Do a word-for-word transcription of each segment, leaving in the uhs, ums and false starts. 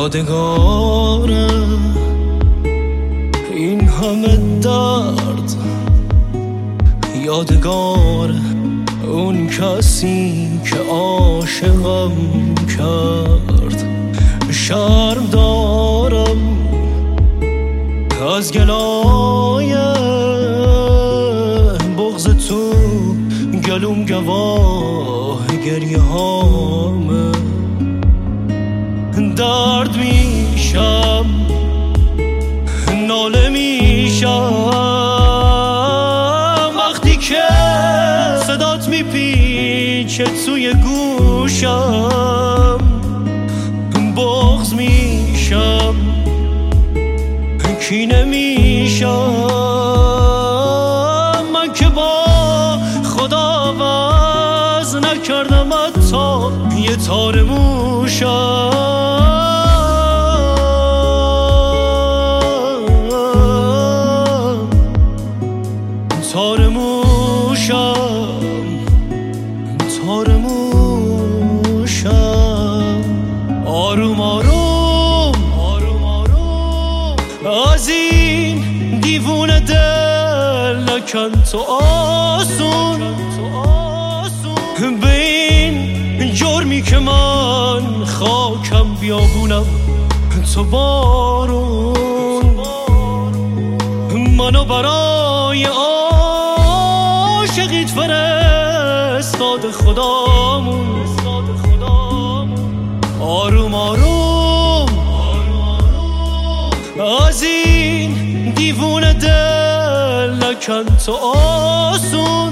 یادگاره این همه درد، یادگار اون کسی که عاشقم کرد. شرم دارم از گلای بغض تو، گلوم گواه گریه هامه. درد میشم، ناله میشم وقتی که صدات میپیچه توی گوشم. بغض میشم، کینه میشم، من که با خدا وز نکردم حتی یه تار موشم. تار موشم، تار موشم. آروم آروم آروم آروم از این دیوونه دل نکن تو آسون. به این جرمی که من خاکم بیابونم تو بارون. منو برای عاشقیت فرستاد خدامون. آروم آروم از این دیوونه دل نکن تو آسون.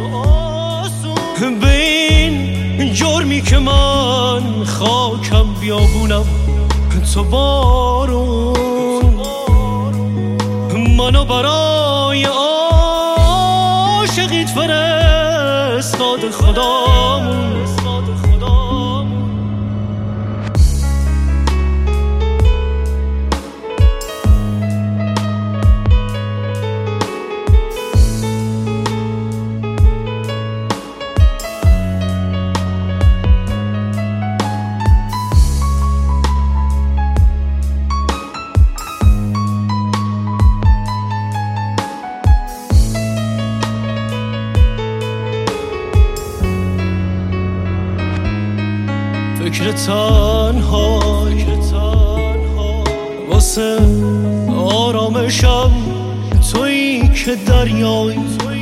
به این جرمی که من خاکم بیابونم تو بارون. منو برای عاشقیت فرستاد خدامون. فکر تنهای واسه آرامشم تویی که دریای،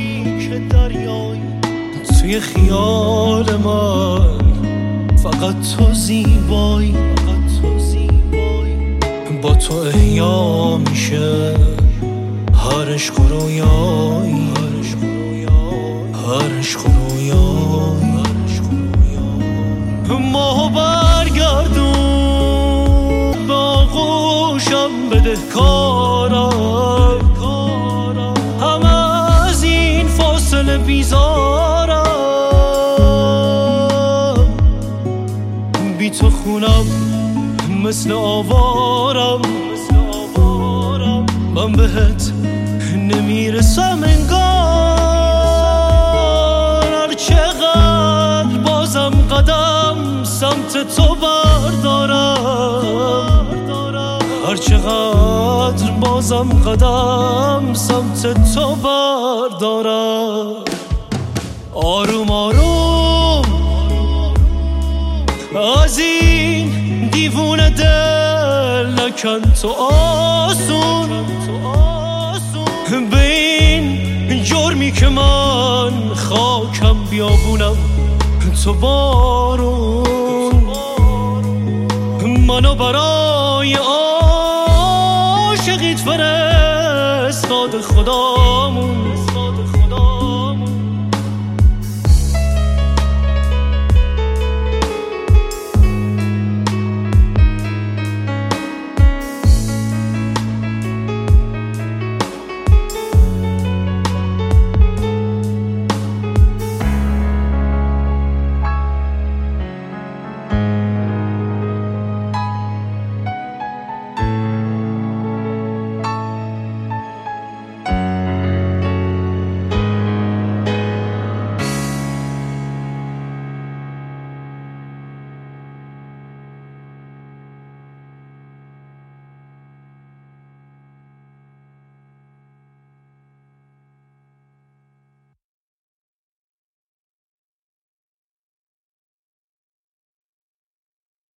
توی خیال من فقط تو زیبایی. با تو احیا میشه هر عشق و رویایی، هر عشق و رویایی. ماهو برگردون به آغوشم بده کارم. همه از این فاصله بیزارم. بی تو خونم مثل آوارم. من بهت نمیرسم انگار. هر چقدر بازم قدم سمت تو بردارم، هر چقدر بازم قدم سمت تو بردارم. آروم آروم از این دیوونه دل نکن تو آسون. به این جرمی که من خاکم بیابونم تو بارون. منو برای عاشقیت فرستاد خدامون.